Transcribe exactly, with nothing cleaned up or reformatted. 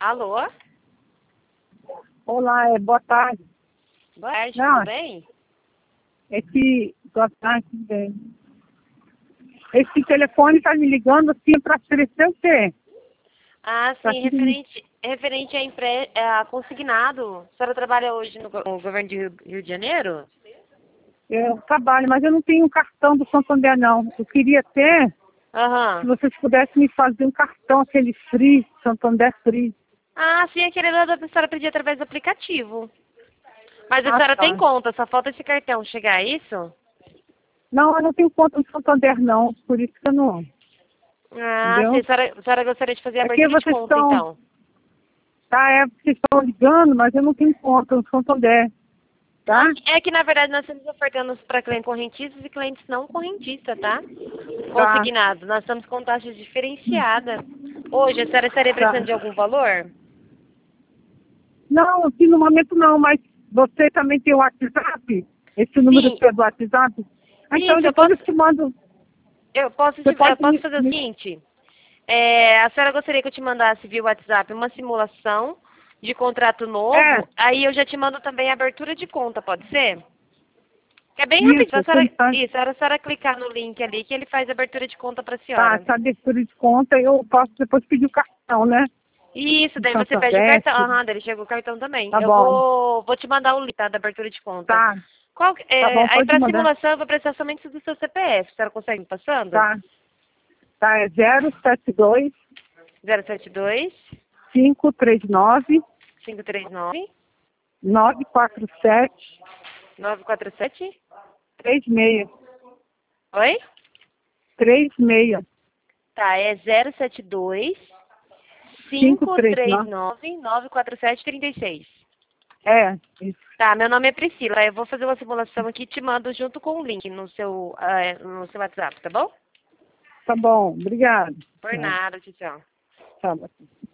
Alô? Olá, é, boa tarde. Boa tarde, Não, tudo bem? esse, boa tarde, tudo bem. Esse telefone está me ligando assim para oferecer o quê? Ah, Pra sim, tudo me- referente, referente a, empre, a consignado. A senhora trabalha hoje no, go- no governo de Rio, Rio de Janeiro? Eu trabalho, mas eu não tenho um cartão do Santander, não. Eu queria ter, se Aham. vocês pudessem me fazer um cartão, aquele Free, Santander Free. Ah, sim, aquele lá da senhora pedir através do aplicativo. Mas a Ah, senhora tem tá. conta, só falta esse cartão chegar, é isso? Não, eu não tenho conta no Santander, não. Por isso que eu não. Ah, sim, Entendeu? a senhora, a senhora gostaria de fazer a É que abertura de vocês conta, estão, então. tá? É, vocês estão ligando, mas eu não tenho conta no Santander, tá? Ah, é que, na verdade, nós estamos ofertando para clientes correntistas e clientes não correntistas, tá? Tá, Consignados. Nós estamos com taxas diferenciadas. Hoje, a senhora estaria precisando tá. de algum valor? Não, aqui no momento não, mas você também tem o WhatsApp? Esse número Sim. seu é do WhatsApp? Ah, então Isso, eu depois posso, eu te mando. eu posso, te, Você eu pode posso me. fazer o me- seguinte. É, a senhora gostaria que eu te mandasse via WhatsApp uma simulação de contrato É, novo? Aí eu já te mando também a abertura de conta, pode ser? É bem rapidinho. A isso, senhora, você tá, isso, a senhora clicar no link ali que ele faz a abertura de conta para a tá, senhora. essa abertura de conta, eu posso depois pedir o cartão, né? Isso, Do daí você pede o Santander, cartão. tudo. Aham, daí chega o cartão também. Tá Eu bom, vou, vou te mandar o link, tá, da abertura de conta. tá, Qual, tá é, bom, aí pode para mandar. simulação eu vou precisar somente do seu C P F. A senhora consegue me passando? Tá, tá, é zero sete dois zero sete dois, cinco três nove cinco três nove, nove quatro sete nove quatro sete. três seis. Oi? três seis. Tá, é zero sete dois, cinco cinco três três nove. nove, nove quatro sete, três seis. É, isso. Tá, meu nome é Priscila. Eu vou fazer uma simulação aqui e te mando junto com o link no seu, ah, no seu WhatsApp, tá bom? Tá bom, obrigado. Por Tchau. nada, tchau. Tchau. Tchau.